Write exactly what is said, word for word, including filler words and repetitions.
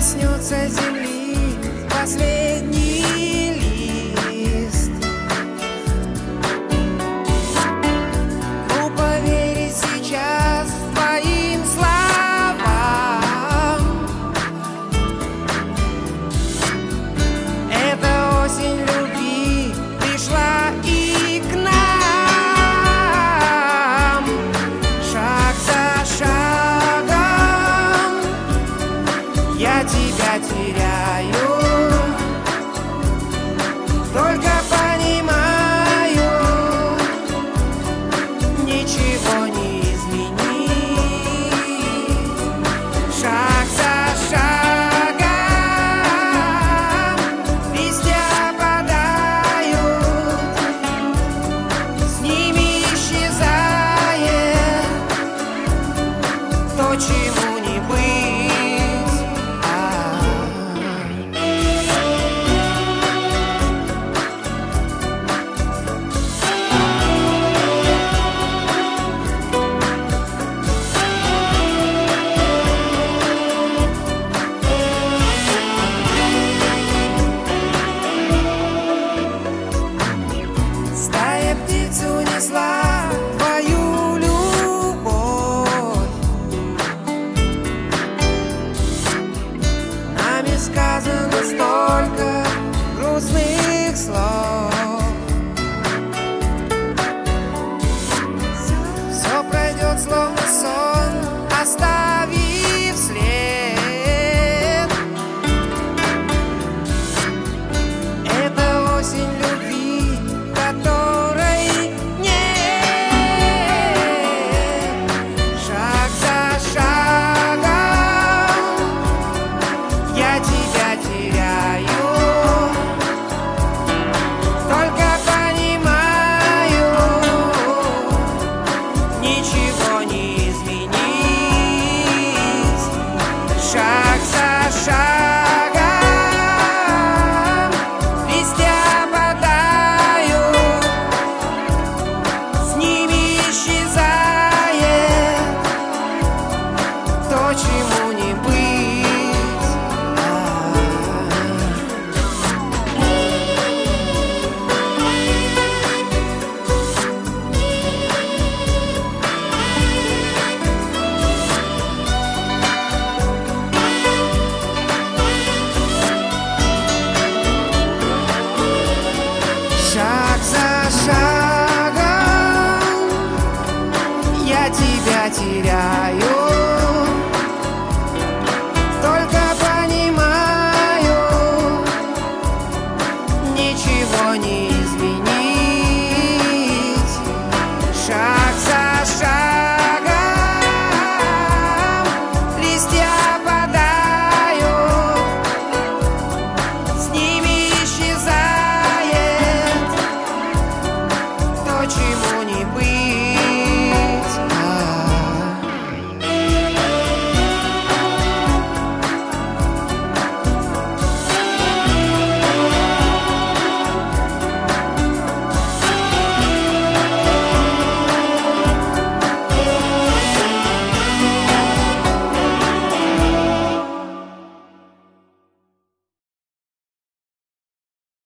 коснется земли последний лист. Ну, поверить сейчас твоим словам. Эта осень любви пришла и к нам. Шаг за шагом я тебя теряю, только понимаю, ничего не изменить. Шаг за шагом листья опадают, с ними исчезает то, чему не быть. А. Стая птиц унесла твою любовь. Нами сказано столько грустных слов. Все пройдет словно сон, оставив след. Это осень любви, которой нет. Шаг за шагом я тебя теряю, только понимаю, ничего не изменить. Шаг за шагом